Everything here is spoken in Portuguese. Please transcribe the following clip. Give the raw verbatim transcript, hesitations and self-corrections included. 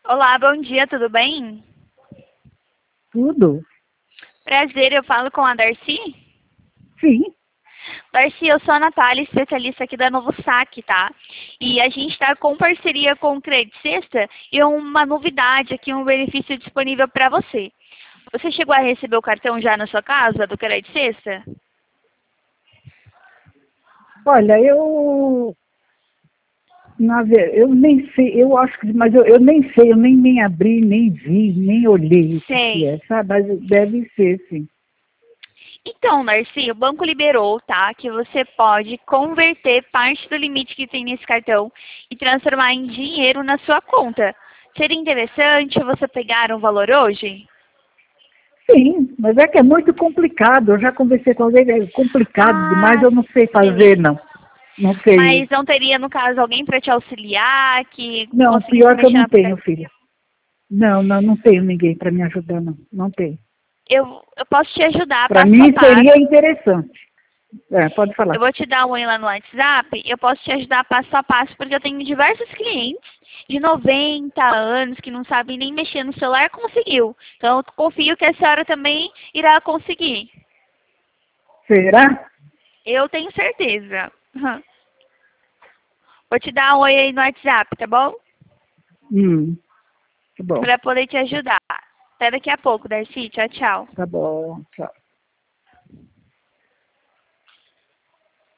Olá, bom dia, tudo bem? Tudo? Prazer, eu falo com a Darcy? Sim. Darcy, eu sou a Natália, especialista aqui da Novo Saque, tá? E a gente está com parceria com o Credit Sexta e uma novidade aqui, um benefício disponível para você. Você chegou a receber o cartão já na sua casa do Credit Sexta? Olha, eu, na ver- eu nem sei, eu acho que, mas eu, eu nem sei, eu nem, nem abri, nem vi, nem olhei o que, que Sei. é, sabe? Mas deve ser, sim. Então, Darcy, o banco liberou, tá? Que você pode converter parte do limite que tem nesse cartão e transformar em dinheiro na sua conta. Seria interessante você pegar um valor hoje? Sim, mas é que é muito complicado. Eu já conversei com alguém, é complicado demais, Ah, eu não sei fazer, sei. não. Não sei. Mas não teria, no caso, alguém para te auxiliar, que Não, conseguisse pior que eu mexer no não tenho, aplicativo? filha. Não, não, não tenho ninguém para me ajudar, não. Não tenho. Eu, eu posso te ajudar Para passo a mim passo. seria interessante. É, pode Eu falar. vou te dar um oi lá no WhatsApp, eu posso te ajudar passo a passo, porque eu tenho diversos clientes de noventa anos que não sabem nem mexer no celular, conseguiu. Então, eu confio que a senhora também irá conseguir. Será? Eu tenho certeza. Vou te dar um oi aí no WhatsApp, tá bom? Hum, tá bom. Para poder te ajudar. Até daqui a pouco, Darcy. Tchau, tchau. Tá bom. Tchau.